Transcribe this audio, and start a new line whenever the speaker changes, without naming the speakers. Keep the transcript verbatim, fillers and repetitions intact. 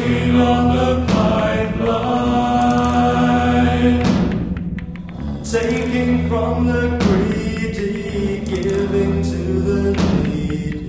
along the pipeline, taking from the greedy, giving to the needy.